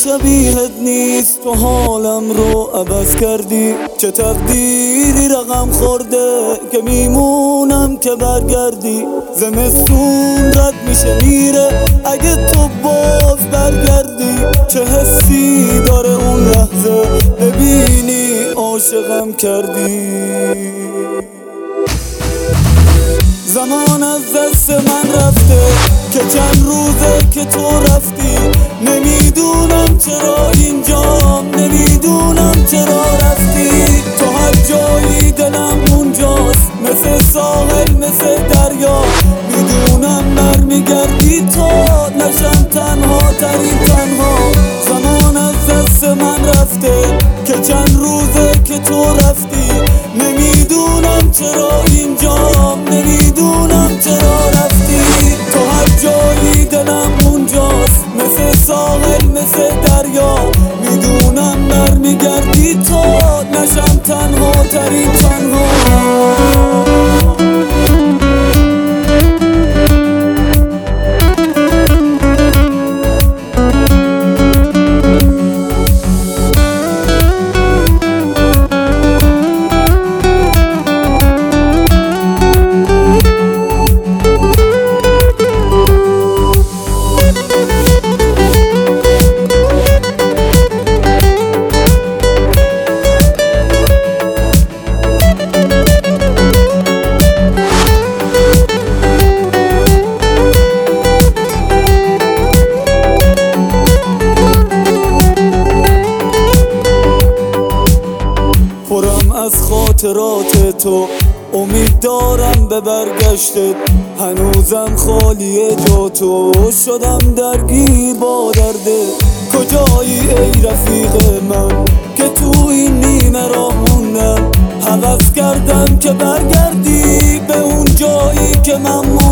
شبیهت نیست، تو حالم رو عوض کردی. چه تقدیری رقم خورده که میمونم که برگردی. زمستون رد میشه میره اگه تو باز برگردی. چه حسی داره اون لحظه ببینی عاشقم کردی. زمان از دست من رفته که چند روزه که تو رفتی. نمیدونم چرا اینجام، نمیدونم چرا رفتی. تو هر جایی دلم اونجاست، مثل ساحل مثل دریا. میدونم برمیگردی تو نشم تنها ترین تنها. زمان از دست من رفته که چند روزه که تو رفتی. نمیدونم چرا اینجام، نمیدونم چرا رفتی. تو هر جایی دلم اونجاست، مثل ساحل مثل دریا. میدونم برمیگردی تو نشم تنها ترین تنها. پرم از خاطرات تو، امید دارم به برگشتت. هنوزم خالیه جا تو، شدم درگیر با درده. کجایی ای رفیق من که تو این نیمه راه موندم. هوس کردم که برگردی به اون جایی که من موندم.